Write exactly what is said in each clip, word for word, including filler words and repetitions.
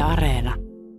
Areena.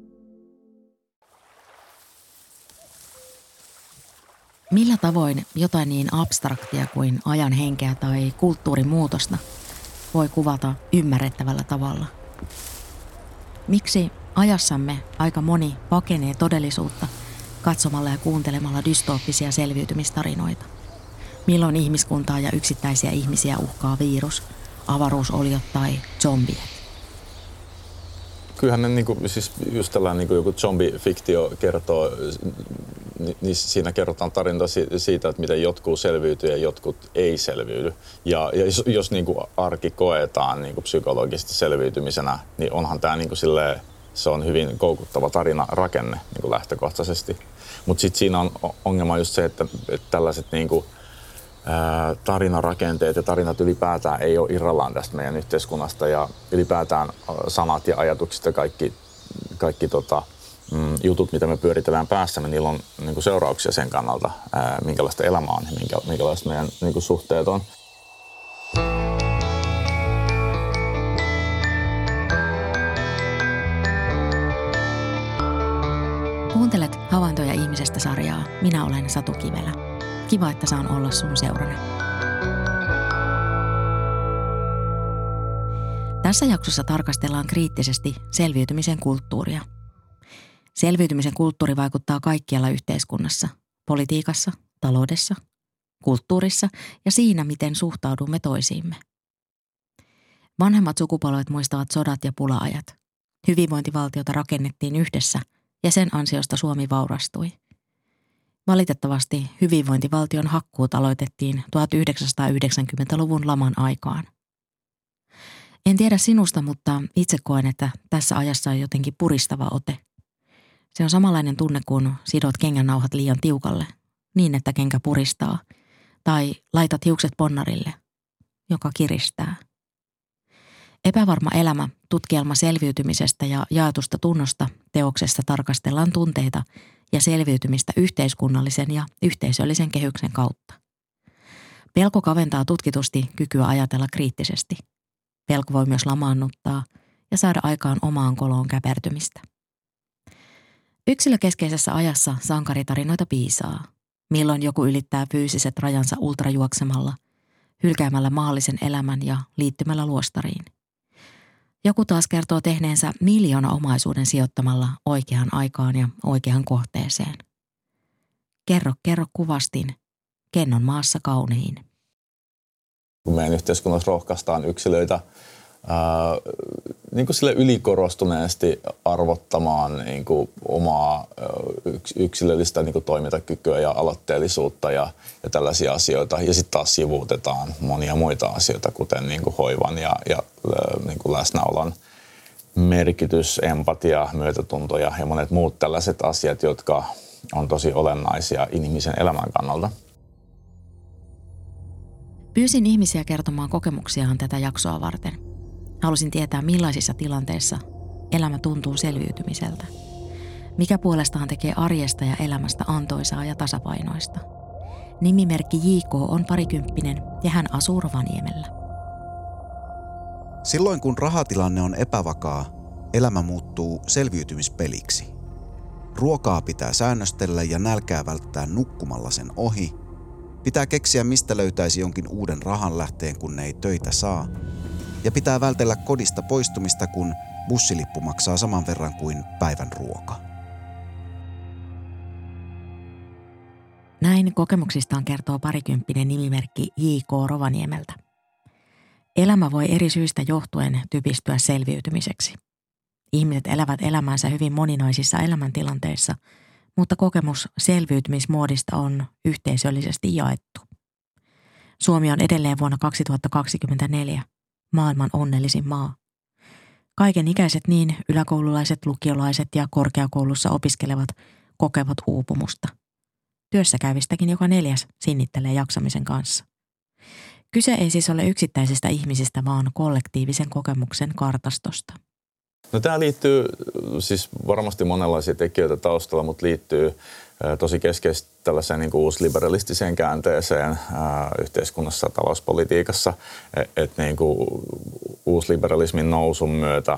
Millä tavoin jotain niin abstraktia kuin ajan henkeä tai kulttuurimuutosta voi kuvata ymmärrettävällä tavalla? Miksi ajassamme aika moni pakenee todellisuutta katsomalla ja kuuntelemalla dystooppisia selviytymistarinoita? Milloin ihmiskuntaa ja yksittäisiä ihmisiä uhkaa virus, avaruusoliot tai zombiet? Kyllähän ne niinku, siis just tällainen niinku joku zombifiktio kertoo, niin siinä kerrotaan tarina siitä, että miten jotkut selviytyy ja jotkut ei selviydy. Ja, ja jos, jos niinku arki koetaan niinku psykologisesti selviytymisenä, niin onhan tämä niinku silleen, se on hyvin koukuttava tarina rakenne niinku lähtökohtaisesti. Mutta sitten siinä on ongelma just se, että, että tällaiset niinku, ää, tarinarakenteet ja tarinat ylipäätään ei ole irrallaan tästä meidän yhteiskunnasta ja ylipäätään sanat ja ajatukset ja kaikki, kaikki tota, mm, jutut, mitä me pyöritellään päässämme, niillä on niinku seurauksia sen kannalta, ää, minkälaista elämä on ja minkä, minkälaiset meidän niinku suhteet on. Kuuntelet Havaintoja ihmisestä -sarjaa. Minä olen Satu Kivelä. Kiva, että saan olla sun seurana. Tässä jaksossa tarkastellaan kriittisesti selviytymisen kulttuuria. Selviytymisen kulttuuri vaikuttaa kaikkialla yhteiskunnassa, politiikassa, taloudessa, kulttuurissa ja siinä, miten suhtaudumme toisiimme. Vanhemmat sukupolvet muistavat sodat ja pula-ajat. Hyvinvointivaltiota rakennettiin yhdessä ja sen ansiosta Suomi vaurastui. Valitettavasti hyvinvointivaltion hakkuut aloitettiin tuhatyhdeksänsataayhdeksänkymmentäluvun laman aikaan. En tiedä sinusta, mutta itse koen, että tässä ajassa on jotenkin puristava ote. Se on samanlainen tunne, kun sidot kengännauhat liian tiukalle, niin että kenkä puristaa, tai laitat hiukset ponnarille, joka kiristää. Epävarma elämä, tutkielma selviytymisestä ja jaetusta tunnosta teoksessa tarkastellaan tunteita ja selviytymistä yhteiskunnallisen ja yhteisöllisen kehyksen kautta. Pelko kaventaa tutkitusti kykyä ajatella kriittisesti. Pelko voi myös lamaannuttaa ja saada aikaan omaan koloon käpertymistä. Yksilökeskeisessä ajassa sankaritarinoita piisaa. Milloin joku ylittää fyysiset rajansa ultrajuoksemalla, hylkäämällä maallisen elämän ja liittymällä luostariin. Joku taas kertoo tehneensä miljoona omaisuuden sijoittamalla oikeaan aikaan ja oikeaan kohteeseen. Kerro, kerro kuvastin, ken on maassa kaunein. Kun meidän yhteiskunnassa rohkaistaan yksilöitä ää, niin kuin sille ylikorostuneesti arvottamaan niin kuin omaa yksilöllistä niin kuin toimintakykyä ja aloitteellisuutta ja, ja tällaisia asioita. Ja sitten taas sivuutetaan monia muita asioita, kuten niin kuin hoivan ja, ja niin kuin läsnäolon merkitys, empatia, myötätunto ja, ja monet muut tällaiset asiat, jotka on tosi olennaisia ihmisen elämän kannalta. Pyysin ihmisiä kertomaan kokemuksiaan tätä jaksoa varten. Halusin tietää, millaisissa tilanteissa elämä tuntuu selviytymiseltä. Mikä puolestaan tekee arjesta ja elämästä antoisaa ja tasapainoista. Nimimerkki J K on parikymppinen ja hän asuu Rovaniemellä. Silloin kun rahatilanne on epävakaa, elämä muuttuu selviytymispeliksi. Ruokaa pitää säännöstellä ja nälkää välttää nukkumalla sen ohi. Pitää keksiä, mistä löytäisi jonkin uuden rahan lähteen, kun ne ei töitä saa. Ja pitää vältellä kodista poistumista, kun bussilippu maksaa saman verran kuin päivän ruoka. Näin kokemuksistaan kertoo parikymppinen nimimerkki J K Rovaniemeltä. Elämä voi eri syistä johtuen typistyä selviytymiseksi. Ihmiset elävät elämänsä hyvin moninaisissa elämäntilanteissa, mutta kokemus selviytymismoodista on yhteisöllisesti jaettu. Suomi on edelleen vuonna kaksituhattakaksikymmentäneljä maailman onnellisin maa. Kaiken ikäiset niin yläkoululaiset, lukiolaiset ja korkeakoulussa opiskelevat kokevat uupumusta. Työssä käyvistäkin joka neljäs sinnittelee jaksamisen kanssa. Kyse ei siis ole yksittäisistä ihmisistä, vaan kollektiivisen kokemuksen kartastosta. No, tämä liittyy siis varmasti monenlaisia tekijöitä taustalla, mutta liittyy tosi keskeisesti tällaiseen niin kuin uusliberalistiseen käänteeseen ää, yhteiskunnassa ja talouspolitiikassa. Että et, niin kuin uusliberalismin nousun myötä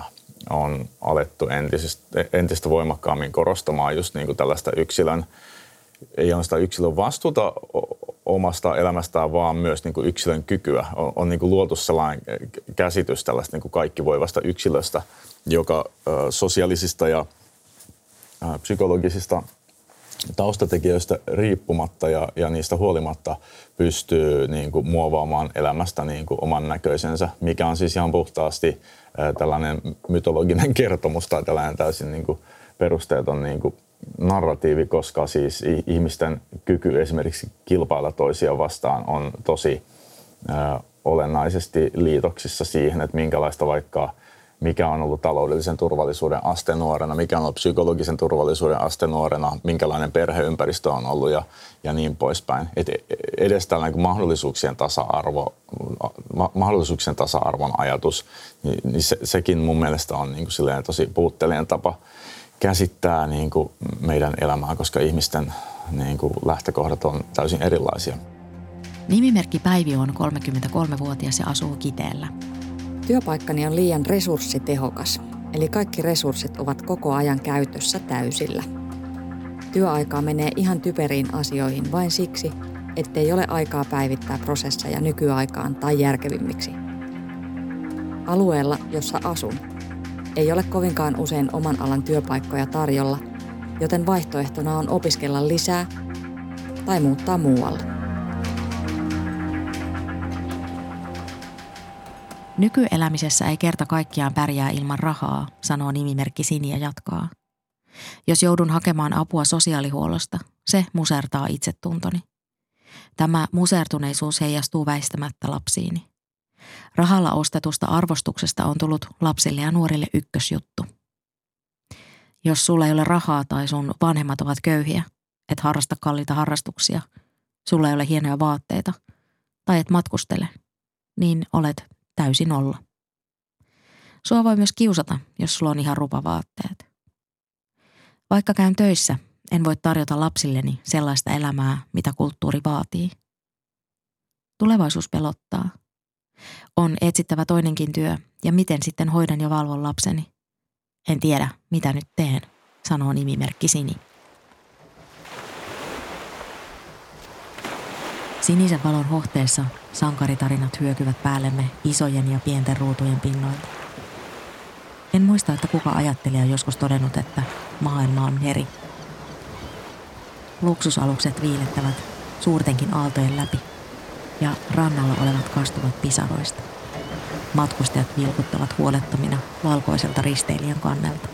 on alettu entistä, entistä voimakkaammin korostamaan just niin kuin tällaista yksilön, ei ainoastaan yksilön vastuuta omasta elämästään, vaan myös niin kuin yksilön kykyä. On, on niin kuin luotu sellainen käsitys tällaista niin kuin kaikkivoivasta yksilöstä, joka ö, sosiaalisista ja ö, psykologisista taustatekijöistä riippumatta ja, ja niistä huolimatta pystyy niin kuin muovaamaan elämästä niin kuin oman näköisensä, mikä on siis ihan puhtaasti ö, tällainen mytologinen kertomus tai tällainen täysin niin kuin perusteeton niin kuin narratiivi, koska siis ihmisten kyky esimerkiksi kilpailla toisia vastaan on tosi ö, olennaisesti liitoksissa siihen, että minkälaista vaikka, mikä on ollut taloudellisen turvallisuuden aste nuorena, mikä on ollut psykologisen turvallisuuden aste nuorena, minkälainen perheympäristö on ollut ja, ja niin poispäin. Et edes tällainen mahdollisuuksien tasa-arvo, ma, mahdollisuuksien tasa-arvon ajatus, niin, niin se, sekin mun mielestä on niin kuin silleen tosi puutteellinen tapa käsittää niin kuin meidän elämää, koska ihmisten niin kuin lähtökohdat on täysin erilaisia. Nimimerkki Päivi on kolmekymmentäkolmevuotias ja asuu Kiteellä. Työpaikkani on liian resurssitehokas, eli kaikki resurssit ovat koko ajan käytössä täysillä. Työaikaa menee ihan typeriin asioihin vain siksi, ettei ole aikaa päivittää prosesseja nykyaikaan tai järkevimmiksi. Alueella, jossa asun, ei ole kovinkaan usein oman alan työpaikkoja tarjolla, joten vaihtoehtona on opiskella lisää tai muuttaa muualle. Nykyelämisessä ei kerta kaikkiaan pärjää ilman rahaa, sanoo nimimerkki Sini ja jatkaa. Jos joudun hakemaan apua sosiaalihuollosta, se musertaa itsetuntoni. Tämä musertuneisuus heijastuu väistämättä lapsiini. Rahalla ostetusta arvostuksesta on tullut lapsille ja nuorille ykkösjuttu. Jos sulla ei ole rahaa tai sun vanhemmat ovat köyhiä, et harrasta kalliita harrastuksia, sulla ei ole hienoja vaatteita tai et matkustele, niin olet täysin olla. Sua voi myös kiusata, jos sulla on ihan rupavaatteet. Vaikka käyn töissä, en voi tarjota lapsilleni sellaista elämää, mitä kulttuuri vaatii. Tulevaisuus pelottaa. On etsittävä toinenkin työ ja miten sitten hoidan ja valvon lapseni. En tiedä, mitä nyt teen, sanoo nimimerkki Sini. Sinisen valon hohteessa sankaritarinat hyökyvät päällemme isojen ja pienten ruutujen pinnoilta. En muista, että kuka ajattelija on joskus todennut, että maailma on eri. Luksusalukset viilettävät suurtenkin aaltojen läpi ja rannalla olevat kastuvat pisaroista. Matkustajat vilkuttavat huolettomina valkoiselta risteilijän kannelta.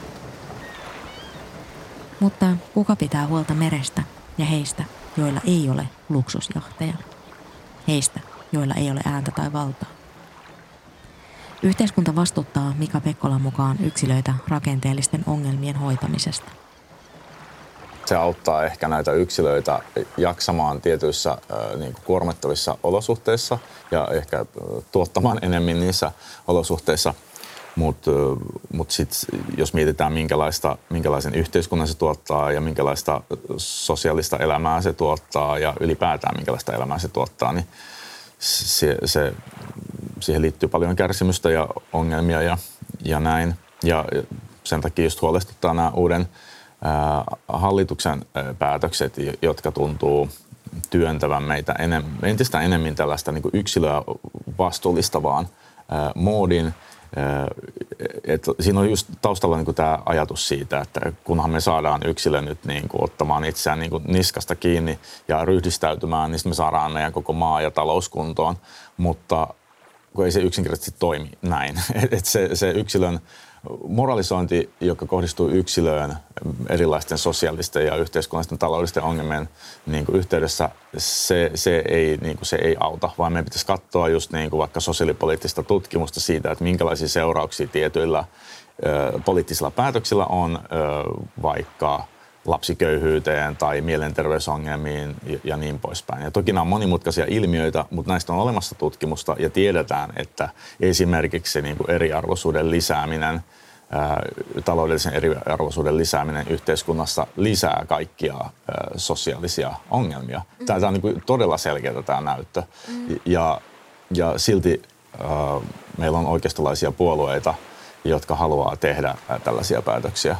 Mutta kuka pitää huolta merestä ja heistä, joilla ei ole luksusjahteja? Heistä, joilla ei ole ääntä tai valtaa. Yhteiskunta vastuuttaa Mika Pekkolan mukaan yksilöitä rakenteellisten ongelmien hoitamisesta. Se auttaa ehkä näitä yksilöitä jaksamaan tietyissä äh, niin kuin kuormittavissa olosuhteissa ja ehkä äh, tuottamaan enemmän niissä olosuhteissa. Mutta mut sitten jos mietitään, minkälaista, minkälaisen yhteiskunnan se tuottaa ja minkälaista sosiaalista elämää se tuottaa ja ylipäätään minkälaista elämää se tuottaa, niin se, se, siihen liittyy paljon kärsimystä ja ongelmia ja, ja näin. Ja sen takia just huolestuttaa nämä uuden ää, hallituksen ää, päätökset, jotka tuntuu työntävän meitä enem, entistä enemmän tällaista niin kuin yksilöä vastuullistavaan ää, moodin. Et siinä on just taustalla niin kuin tämä ajatus siitä, että kunhan me saadaan yksilö nyt niin kuin ottamaan itseään niin kuin niskasta kiinni ja ryhdistäytymään, niin me saadaan meidän koko maa ja talouskuntoon, mutta kun ei se yksinkertaisesti toimi näin. Et se, se yksilön moralisointi, joka kohdistuu yksilöön erilaisten sosiaalisten ja yhteiskunnallisten taloudellisten ongelmien niin kuin yhteydessä, se, se, ei, niin kuin se ei auta, vaan meidän pitäisi katsoa just niin kuin vaikka sosiaalipoliittista tutkimusta siitä, että minkälaisia seurauksia tietyillä ö, poliittisilla päätöksillä on ö, vaikka lapsiköyhyyteen tai mielenterveysongelmiin ja, ja niin poispäin. Ja toki nämä on monimutkaisia ilmiöitä, mutta näistä on olemassa tutkimusta ja tiedetään, että esimerkiksi niin kuin eriarvoisuuden lisääminen, ää, taloudellisen eriarvoisuuden lisääminen yhteiskunnassa lisää kaikkia ää, sosiaalisia ongelmia. Mm. Tämä on niin kuin todella selkeää tämä näyttö. Mm. Ja, ja silti ää, meillä on oikeistolaisia puolueita, jotka haluaa tehdä tällaisia päätöksiä.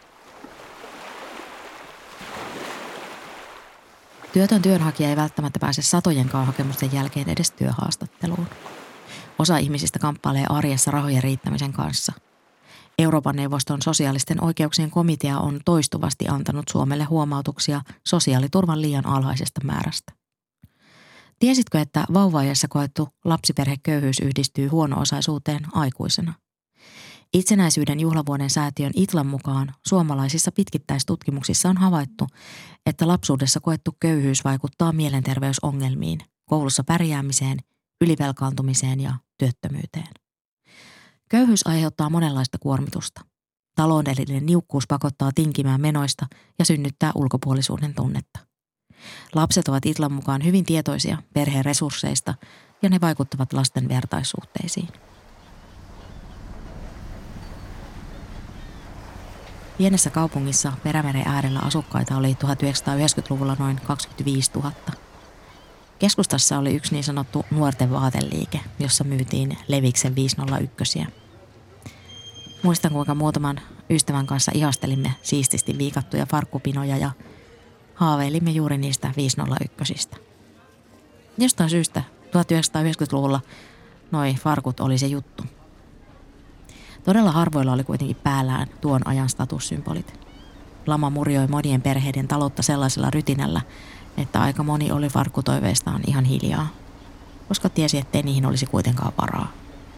Työtön työnhakija ei välttämättä pääse satojenkaan hakemusten jälkeen edes työhaastatteluun. Osa ihmisistä kamppailee arjessa rahojen riittämisen kanssa. Euroopan neuvoston sosiaalisten oikeuksien komitea on toistuvasti antanut Suomelle huomautuksia sosiaaliturvan liian alhaisesta määrästä. Tiesitkö, että vauva-iässä koettu lapsiperheköyhyys yhdistyy huono-osaisuuteen aikuisena? Itsenäisyyden juhlavuoden säätiön Itlan mukaan suomalaisissa pitkittäistutkimuksissa on havaittu, että lapsuudessa koettu köyhyys vaikuttaa mielenterveysongelmiin, koulussa pärjäämiseen, ylivelkaantumiseen ja työttömyyteen. Köyhyys aiheuttaa monenlaista kuormitusta. Taloudellinen niukkuus pakottaa tinkimään menoista ja synnyttää ulkopuolisuuden tunnetta. Lapset ovat Itlan mukaan hyvin tietoisia perheen resursseista ja ne vaikuttavat lasten vertaissuhteisiin. Pienessä kaupungissa Perämeren äärellä asukkaita oli tuhatyhdeksänsataayhdeksänkymmentäluvulla noin kaksikymmentäviisituhatta. Keskustassa oli yksi niin sanottu nuorten vaateliike, jossa myytiin Leviksen viisisataayksi. Muistan, kuinka muutaman ystävän kanssa ihastelimme siististi viikattuja farkkupinoja ja haaveilimme juuri niistä viisisataayksi. Jostain syystä tuhatyhdeksänsataayhdeksänkymmentäluvulla noi farkut oli se juttu. Todella harvoilla oli kuitenkin päällään tuon ajan statussymbolit. Lama murjoi monien perheiden taloutta sellaisella rytinällä, että aika moni oli farkkutoiveistaan ihan hiljaa, koska tiesi, ettei niihin olisi kuitenkaan varaa.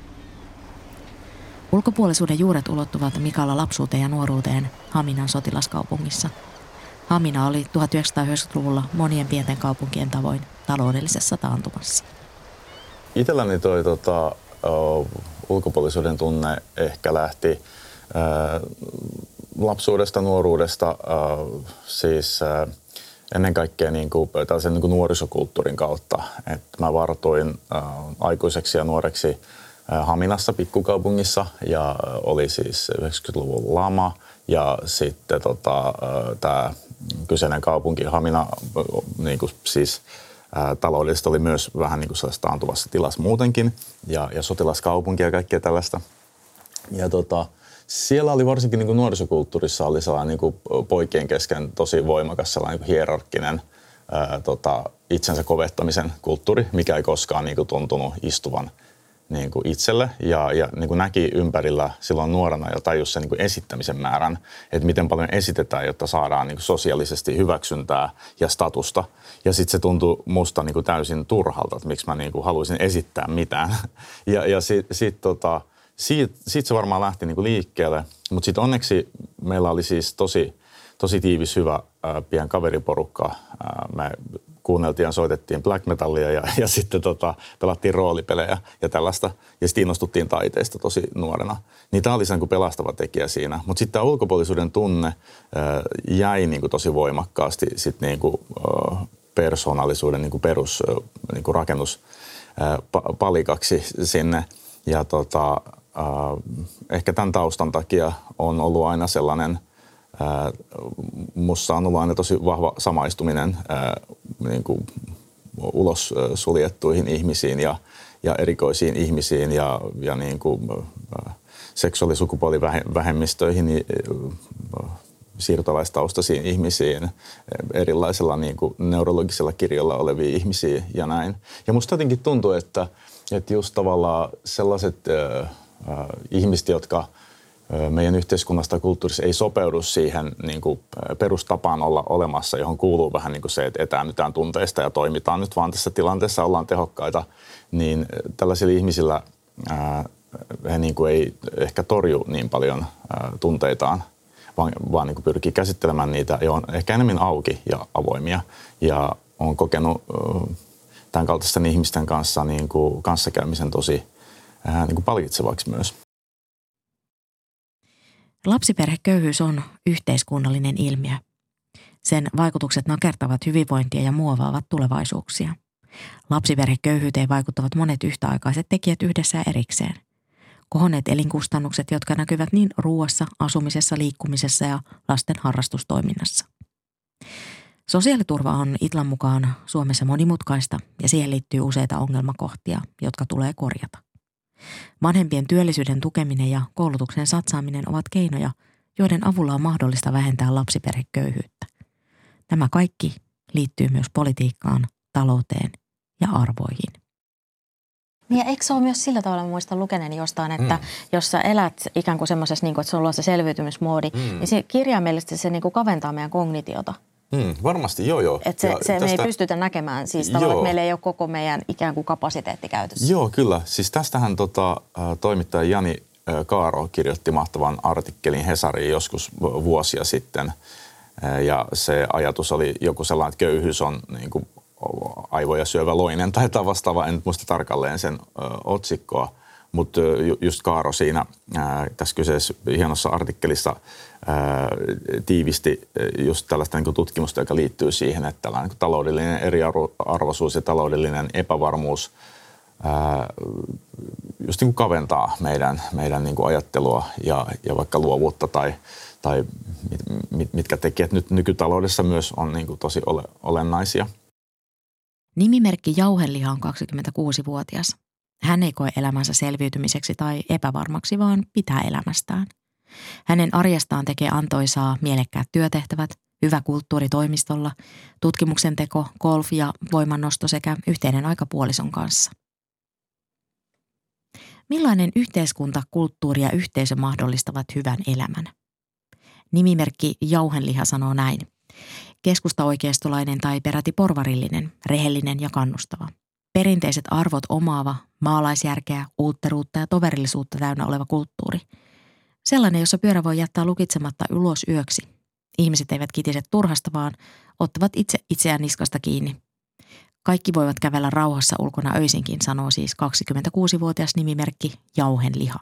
Ulkopuolisuuden juuret ulottuvat Mikalla lapsuuteen ja nuoruuteen Haminan sotilaskaupungissa. Hamina oli tuhatyhdeksänsataayhdeksänkymmentäluvulla monien pienten kaupunkien tavoin taloudellisessa taantumassa. Itselläni toi tota, uh, ulkopuolisuuden tunne ehkä lähti uh, lapsuudesta, nuoruudesta, uh, siis uh, ennen kaikkea niin kuin, tällaisen niin kuin nuorisokulttuurin kautta. Et mä vartuin uh, aikuiseksi ja nuoreksi uh, Haminassa, pikkukaupungissa, ja uh, oli siis yhdeksänkymmentäluvun lama ja sitten tota, uh, tämä kyseinen kaupunki Hamina uh, niin kuin, siis uh, taloudellisesti oli myös vähän niin kuin sellaisessa taantuvassa tilassa muutenkin ja, ja sotilaskaupunki ja kaikkea tällaista. Ja tota, siellä oli varsinkin niin kuin nuorisokulttuurissa oli sellainen niin kuin poikien kesken tosi voimakas sellainen niin kuin hierarkkinen ää, tota, itsensä kovettamisen kulttuuri, mikä ei koskaan niin kuin tuntunut istuvan niin kuin itselle. Ja, ja niin kuin näki ympärillä silloin nuorena ja tajusi sen niin kuin esittämisen määrän, että miten paljon esitetään, jotta saadaan niin kuin sosiaalisesti hyväksyntää ja statusta. Ja sitten se tuntui musta niin kuin täysin turhalta, että miksi mä niin kuin haluaisin esittää mitään. Ja, ja sitten sit, tota, Siitä, siitä se varmaan lähti niinku liikkeelle, mutta sitten onneksi meillä oli siis tosi, tosi tiivis, hyvä ää, pien kaveriporukka. Ää, me kuunneltiin ja soitettiin black metallia ja, ja sitten tota, pelattiin roolipelejä ja tällaista. Ja sitten innostuttiin taiteesta tosi nuorena. Niin tämä oli se niinku pelastava tekijä siinä. Mutta sitten tämä ulkopuolisuuden tunne ää, jäi niinku tosi voimakkaasti sit niinku, ää, persoonallisuuden niinku perus ää, niinku rakennuspalikaksi sinne. Ja tota, Uh, ehkä tämän taustan takia on ollut aina sellainen, uh, musta on ollut aina tosi vahva samaistuminen uh, niin kuin ulos uh, suljettuihin ihmisiin ja, ja erikoisiin ihmisiin ja, ja niin kuin, uh, seksuaalisukupuolivähemmistöihin, uh, siirtolaistaustaisiin ihmisiin, erilaisella niin kuin neurologisella kirjolla olevia ihmisiä ja näin. Ja musta jotenkin tuntuu, että, että just tavallaan sellaiset uh, Uh, ihmiset, jotka uh, meidän yhteiskunnasta ja kulttuurissa ei sopeudu siihen niin kuin, uh, perustapaan olla olemassa, johon kuuluu vähän niin kuin se, että etäännytään tunteista ja toimitaan nyt vaan tässä tilanteessa, ollaan tehokkaita, niin uh, tällaisilla ihmisillä uh, he niin kuin ei ehkä torju niin paljon uh, tunteitaan, vaan, vaan niin kuin pyrkii käsittelemään niitä ja on ehkä enemmän auki ja avoimia ja on kokenut uh, tämän kaltaisten ihmisten kanssa niin kuin kanssakäymisen tosi Äh, niin kuin palkitsevaksi myös. Lapsiperheköyhyys on yhteiskunnallinen ilmiö. Sen vaikutukset nakertavat hyvinvointia ja muovaavat tulevaisuuksia. Lapsiperheköyhyyteen vaikuttavat monet yhtäaikaiset tekijät yhdessä ja erikseen. Kohonneet elinkustannukset, jotka näkyvät niin ruuassa, asumisessa, liikkumisessa ja lasten harrastustoiminnassa. Sosiaaliturva on Itlan mukaan Suomessa monimutkaista ja siihen liittyy useita ongelmakohtia, jotka tulee korjata. Vanhempien työllisyyden tukeminen ja koulutuksen satsaaminen ovat keinoja, joiden avulla on mahdollista vähentää lapsiperheköyhyyttä. Nämä kaikki liittyy myös politiikkaan, talouteen ja arvoihin. Niin ja eikö se ole myös sillä tavalla, muistan lukeneeni jostain, että mm. jos sä elät ikään kuin semmoisessa, niin kuin, että sulla on se selviytymismoodi, mm. niin se kirjaimellisesti se niin kuin kaventaa meidän kognitiota. Mm, varmasti, joo joo. Että se, se tästä... me ei pystytä näkemään, siis tavallaan, että meillä ei ole koko meidän ikään kuin kapasiteetti käytössä. Joo, kyllä. Siis tästähän tota, toimittaja Jani Kaaro kirjoitti mahtavan artikkelin Hesariin joskus vuosia sitten. Ja se ajatus oli joku sellainen, että köyhyys on niin kuin aivoja syövä loinen tai vastaava, en muista tarkalleen sen ö, otsikkoa, mutta ju, just Kaaro siinä ää, tässä kyseessä hienossa artikkelissa ää, tiivisti just tällaista niin kuin tutkimusta, joka liittyy siihen, että tällainen niin kuin taloudellinen eriarvoisuus ja taloudellinen epävarmuus ää, just niin kuin kaventaa meidän, meidän niin kuin ajattelua ja, ja vaikka luovuutta tai, tai mit, mit, mitkä tekijät nyt nykytaloudessa myös on niin kuin tosi ole, olennaisia. Nimimerkki Jauheliha on kaksikymmentäkuusivuotias. Hän ei koe elämänsä selviytymiseksi tai epävarmaksi, vaan pitää elämästään. Hänen arjestaan tekee antoisaa mielekkäät työtehtävät, hyvä kulttuuri toimistolla, tutkimuksen teko, golf ja voimannosto sekä yhteinen aika puolison kanssa. Millainen yhteiskunta, kulttuuri ja yhteisö mahdollistavat hyvän elämän? Nimimerkki Jauheliha sanoo näin. Keskustaoikeistolainen tai peräti porvarillinen, rehellinen ja kannustava. Perinteiset arvot omaava, maalaisjärkeä, uutteruutta ja toverillisuutta täynnä oleva kulttuuri. Sellainen, jossa pyörä voi jättää lukitsematta ulos yöksi. Ihmiset eivät kitise turhasta, vaan ottavat itse itseään niskasta kiinni. Kaikki voivat kävellä rauhassa ulkona öisinkin, sanoo siis kaksikymmentäkuusivuotias nimimerkki Jauheliha.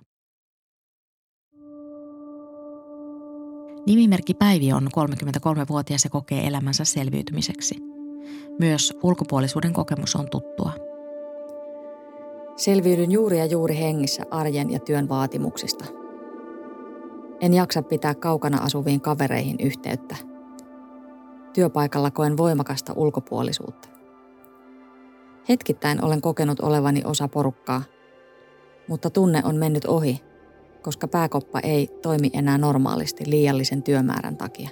Nimimerkki Päivi on kolmekymmentäkolmevuotias ja kokee elämänsä selviytymiseksi. Myös ulkopuolisuuden kokemus on tuttua. Selviydyn juuri ja juuri hengissä arjen ja työn vaatimuksista. En jaksa pitää kaukana asuviin kavereihin yhteyttä. Työpaikalla koen voimakasta ulkopuolisuutta. Hetkittäin olen kokenut olevani osa porukkaa, mutta tunne on mennyt ohi, koska pääkoppa ei toimi enää normaalisti liiallisen työmäärän takia.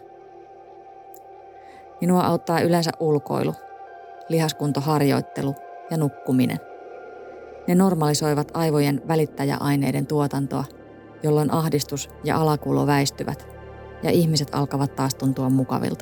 Minua auttaa yleensä ulkoilu, lihaskuntoharjoittelu ja nukkuminen. Ne normalisoivat aivojen välittäjäaineiden tuotantoa, jolloin ahdistus ja alakuulo väistyvät ja ihmiset alkavat taas tuntua mukavilta.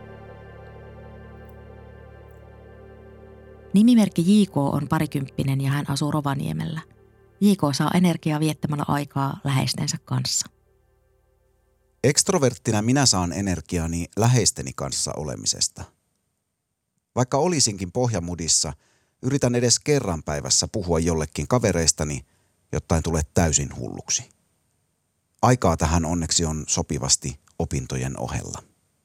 Nimimerkki J K on parikymppinen ja hän asuu Rovaniemellä. J K saa energiaa viettämällä aikaa läheistensä kanssa. Ekstroverttina minä saan energiaani läheisteni kanssa olemisesta. Vaikka olisinkin pohjamudissa, yritän edes kerran päivässä puhua jollekin kavereistani, jotta en tule täysin hulluksi. Aikaa tähän onneksi on sopivasti opintojen ohella.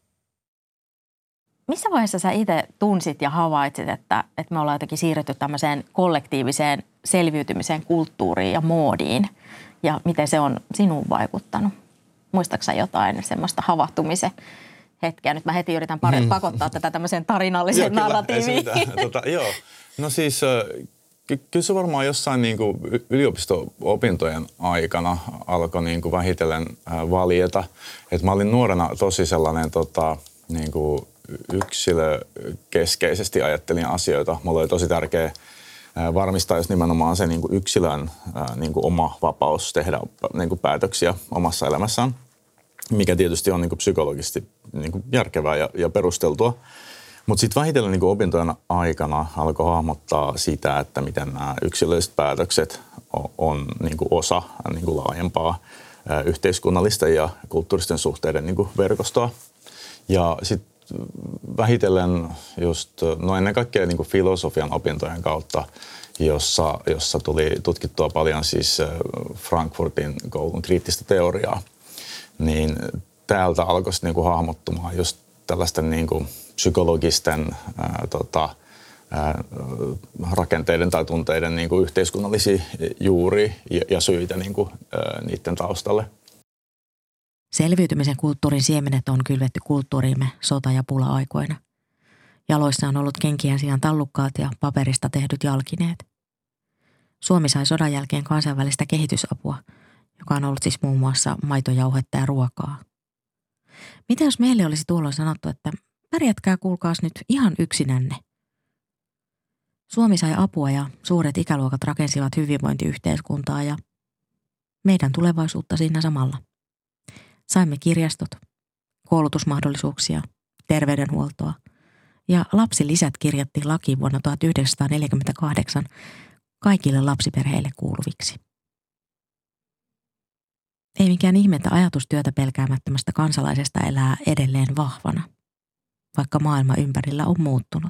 Missä vaiheessa sä itse tunsit ja havaitsit, että, että me ollaan jotenkin siirrytty tämmöiseen kollektiiviseen selviytymiseen kulttuuriin ja moodiin? Ja miten se on sinuun vaikuttanut? Muistatko sä jotain semmoista havahtumisen hetkeä? Nyt mä heti yritän pari- pakottaa tätä tämmöiseen tarinalliseen joo, narratiiviin. tota, joo, no siis ky- kyllä se varmaan jossain niin kuin yliopisto-opintojen aikana alkoi niin kuin vähitellen valjeta. Että mä olin nuorena tosi sellainen tota, niin kuin yksilökeskeisesti ajattelin asioita. Mulla oli tosi tärkeä varmistaa jos nimenomaan se niin kuin yksilön niin kuin oma vapaus tehdä niin kuin päätöksiä omassa elämässään, mikä tietysti on niin kuin psykologisesti niin kuin järkevää ja, ja perusteltua. Mutta sitten vähitellen niin kuin opintojen aikana alkoi hahmottaa sitä, että miten nämä yksilölliset päätökset on, on niin kuin osa niin kuin laajempaa yhteiskunnallisten ja kulttuuristen suhteiden niin kuin verkostoa. Ja sitten vähitellen just, no ennen kaikkea niin kuin filosofian opintojen kautta, jossa, jossa tuli tutkittua paljon siis Frankfurtin koulun kriittistä teoriaa, niin täältä alkoi niin kuin hahmottumaan just tällaisten niin kuin psykologisten ää, tota, ää, rakenteiden tai tunteiden niin kuin yhteiskunnallisia juuria ja, ja syitä niin kuin, ää, niiden taustalle. Selviytymisen kulttuurin siemenet on kylvetty kulttuuriimme sota- ja pula-aikoina. Jaloissa on ollut kenkien sijaan tallukkaat ja paperista tehdyt jalkineet. Suomi sai sodan jälkeen kansainvälistä kehitysapua, joka on ollut siis muun muassa maitojauhetta ja ruokaa. Mitä jos meille olisi tuolloin sanottu, että pärjätkää kuulkaas nyt ihan yksinänne? Suomi sai apua ja suuret ikäluokat rakensivat hyvinvointiyhteiskuntaa ja meidän tulevaisuutta siinä samalla. Saimme kirjastot, koulutusmahdollisuuksia, terveydenhuoltoa ja lapsilisät kirjattiin lakiin vuonna tuhatyhdeksänsataaneljäkymmentäkahdeksan kaikille lapsiperheille kuuluviksi. Ei mikään ihme, että ajatus työtä pelkäämättömästä kansalaisesta elää edelleen vahvana, vaikka maailma ympärillä on muuttunut.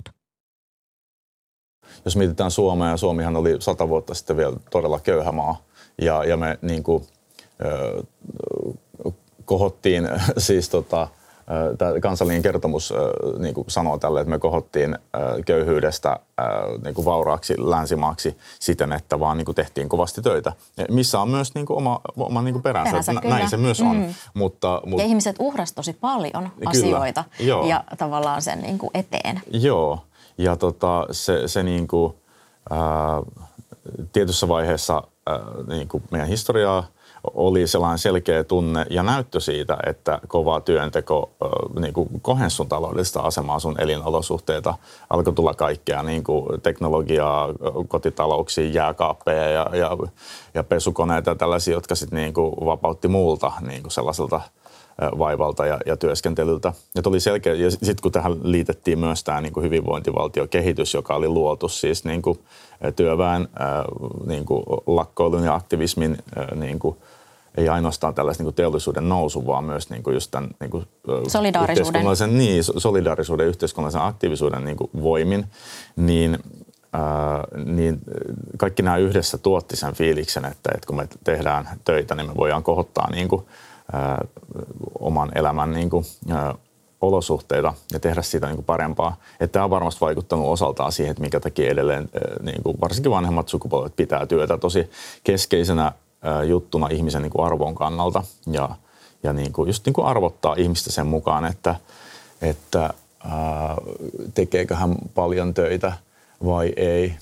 Jos mietitään Suomea, ja Suomihan oli sata vuotta sitten vielä todella köyhä maa, ja, ja me niin kuin, ö, kohottiin, siis tota, tämä kansallinen kertomus ö, niin kuin sanoo tälle, että me kohottiin ö, köyhyydestä ö, niin kuin vauraaksi länsimaaksi siten, että vaan niin kuin tehtiin kovasti töitä, missä on myös niin kuin oma, oma niin kuin peränsä, peränsä näin se myös on. Mm. Mutta, mutta, ja ihmiset uhrasivat tosi paljon kyllä, asioita joo. ja tavallaan sen niin kuin eteen. Joo. Ja tota, se, se niin kuin, ää, tietyssä vaiheessa ää, niin kuin meidän historiaa oli sellainen selkeä tunne ja näyttö siitä, että kova työnteko ää, niin kuin kohensi sun taloudellista asemaa, sun elinolosuhteita. Alkoi tulla kaikkea niin kuin teknologiaa, kotitalouksia, jääkaappeja ja, ja, ja pesukoneita ja tällaisia, jotka sitten niin kuin vapautti muulta niin kuin sellaiselta vaivalta ja, ja työskentelyltä. Ja oli selkeä, ja sitten kun tähän liitettiin myös tämä niin kuin hyvinvointivaltiokehitys, joka oli luotu siis niin kuin työväen ää, niin kuin lakkoilun ja aktivismin ää, niin kuin, ei ainoastaan tällaisen niin kuin teollisuuden nousu, vaan myös niin kuin just tämän niin kuin, solidaarisuuden. Niin, solidaarisuuden ja yhteiskunnallisen aktiivisuuden niin kuin voimin, niin Ää, niin kaikki nämä yhdessä tuotti sen fiiliksen, että, että kun me tehdään töitä, niin me voidaan kohottaa niin kuin, ää, oman elämän niin kuin, ää, olosuhteita ja tehdä siitä niin kuin parempaa. Että tämä on varmasti vaikuttanut osaltaan siihen, että minkä takia edelleen ää, niin kuin varsinkin vanhemmat sukupolvet pitää työtä tosi keskeisenä ää, juttuna ihmisen niin kuin arvon kannalta ja, ja niin kuin, just niin kuin arvottaa ihmistä sen mukaan, että, että ää, tekeekö hän paljon töitä vai ei.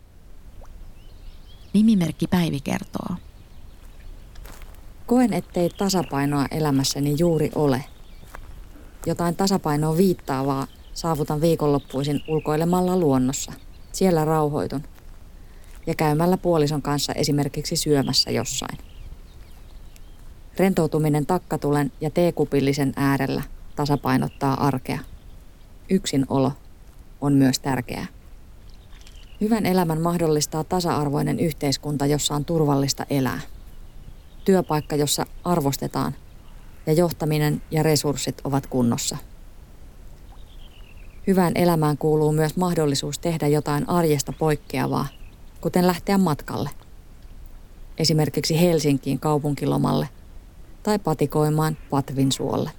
Nimimerkki Päivi kertoo. Koen, ettei tasapainoa elämässäni juuri ole. Jotain tasapainoa viittaavaa saavutan viikonloppuisin ulkoilemalla luonnossa. Siellä rauhoitun. Ja käymällä puolison kanssa esimerkiksi syömässä jossain. Rentoutuminen takkatulen ja teekupillisen äärellä tasapainottaa arkea. Yksinolo on myös tärkeää. Hyvän elämän mahdollistaa tasa-arvoinen yhteiskunta, jossa on turvallista elää. Työpaikka, jossa arvostetaan ja johtaminen ja resurssit ovat kunnossa. Hyvään elämään kuuluu myös mahdollisuus tehdä jotain arjesta poikkeavaa, kuten lähteä matkalle. Esimerkiksi Helsinkiin kaupunkilomalle tai patikoimaan Patvinsuolle.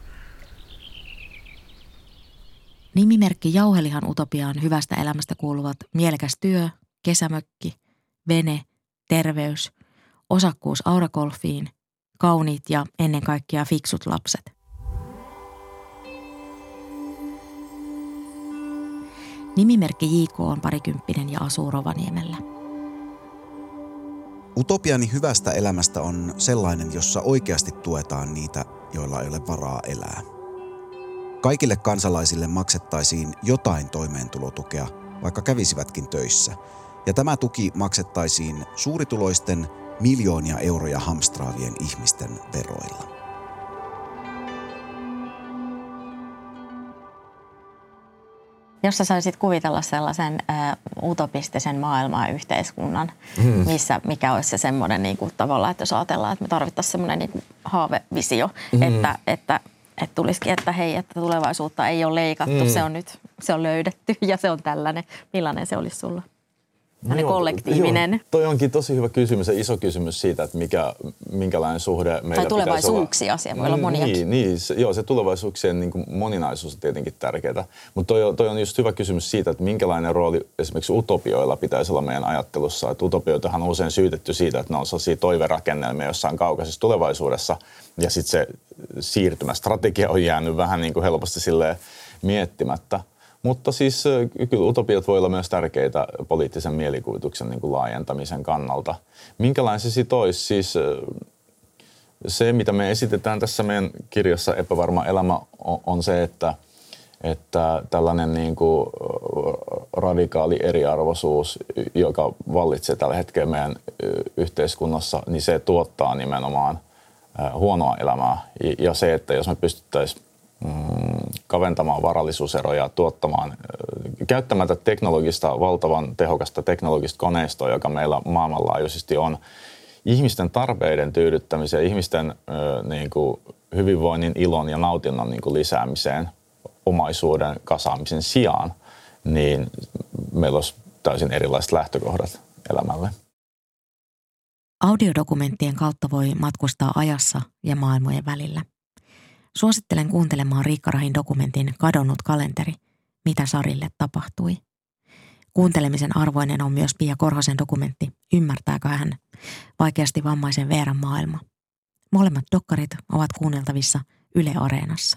Nimimerkki Jauhelihan utopiaan hyvästä elämästä kuuluvat mielekäs työ, kesämökki, vene, terveys, osakkuus auragolfiin, kauniit ja ennen kaikkea fiksut lapset. Nimimerkki J K on parikymppinen ja asuu Rovaniemellä. Utopiani hyvästä elämästä on sellainen, jossa oikeasti tuetaan niitä, joilla ei ole varaa elää. Kaikille kansalaisille maksettaisiin jotain toimeentulotukea, vaikka kävisivätkin töissä. Ja tämä tuki maksettaisiin suurituloisten miljoonia euroja hamstraavien ihmisten veroilla. Jos sä saisit kuvitella sellaisen ä, utopistisen maailman yhteiskunnan, mm. missä, mikä olisi se semmoinen niin kuin, tavallaan, että jos ajatellaan, että me tarvittaisiin semmoinen niin kuin haavevisio, mm. että, että Että tulisikin, että hei, että tulevaisuutta ei ole leikattu, mm. se on nyt, se on löydetty ja se on tällainen. Millainen se olisi sulla? No joo, kollektiivinen. Joo, toi onkin tosi hyvä kysymys ja iso kysymys siitä, että mikä, minkälainen suhde meillä tai tulevaisuuksia, siellä voi olla moniakin. Niin, niin se, joo, se tulevaisuuksien niin kuin moninaisuus on tietenkin tärkeää. Mutta toi, toi on just hyvä kysymys siitä, että minkälainen rooli esimerkiksi utopioilla pitäisi olla meidän ajattelussa. Että utopioitahan on usein syytetty siitä, että ne on sellaisia toiverakennelmia jossain kaukaisessa tulevaisuudessa. Ja sitten se siirtymästrategia on jäänyt vähän niin kuin helposti silleen miettimättä. Mutta siis kyllä utopiat voi olla myös tärkeitä poliittisen mielikuvituksen niin kuin laajentamisen kannalta. Minkälainen se sitten olisi? Siis se, mitä me esitetään tässä meidän kirjassa Epävarma elämä, on se, että, että tällainen niin kuin radikaali eriarvoisuus, joka vallitsee tällä hetkellä meidän yhteiskunnassa, niin se tuottaa nimenomaan huonoa elämää. Ja se, että jos me pystyttäisiin kaventamaan varallisuuseroja, tuottamaan, käyttämättä teknologista, valtavan tehokasta teknologista koneistoa, joka meillä maailmanlaajuisesti on, ihmisten tarpeiden tyydyttämiseen, ihmisten niin kuin hyvinvoinnin, ilon ja nautinnon niin kuin lisäämiseen, omaisuuden kasaamisen sijaan, niin meillä olisi täysin erilaiset lähtökohdat elämälle. Audiodokumenttien kautta voi matkustaa ajassa ja maailmojen välillä. Suosittelen kuuntelemaan Riikka Rahin dokumentin Kadonnut kalenteri, mitä Sarille tapahtui. Kuuntelemisen arvoinen on myös Pia Korhosen dokumentti Ymmärtääkö hän? Vaikeasti vammaisen Veeran maailma. Molemmat dokkarit ovat kuunneltavissa Yle Areenassa.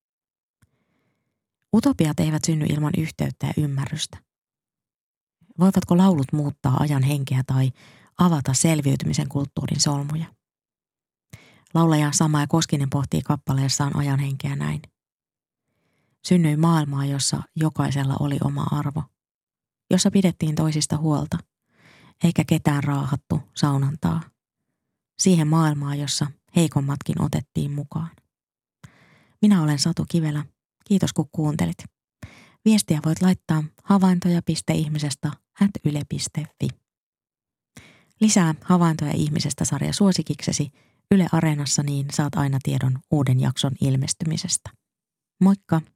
Utopiat eivät synny ilman yhteyttä ja ymmärrystä. Voivatko laulut muuttaa ajan henkeä tai avata selviytymisen kulttuurin solmuja? Laulaja Samaja Koskinen pohtii kappaleessaan ajan henkeä näin. Synnyi maailmaa, jossa jokaisella oli oma arvo, jossa pidettiin toisista huolta, eikä ketään raahattu saunantaa. Siihen maailmaan, jossa heikommatkin otettiin mukaan. Minä olen Satu Kivelä. Kiitos kun kuuntelit. Viestiä voit laittaa havaintoja piste ihmisestä ät yle piste fi. Lisää Havaintoja ihmisestä -sarja suosikiksesi Yle Areenassa, niin saat aina tiedon uuden jakson ilmestymisestä. Moikka!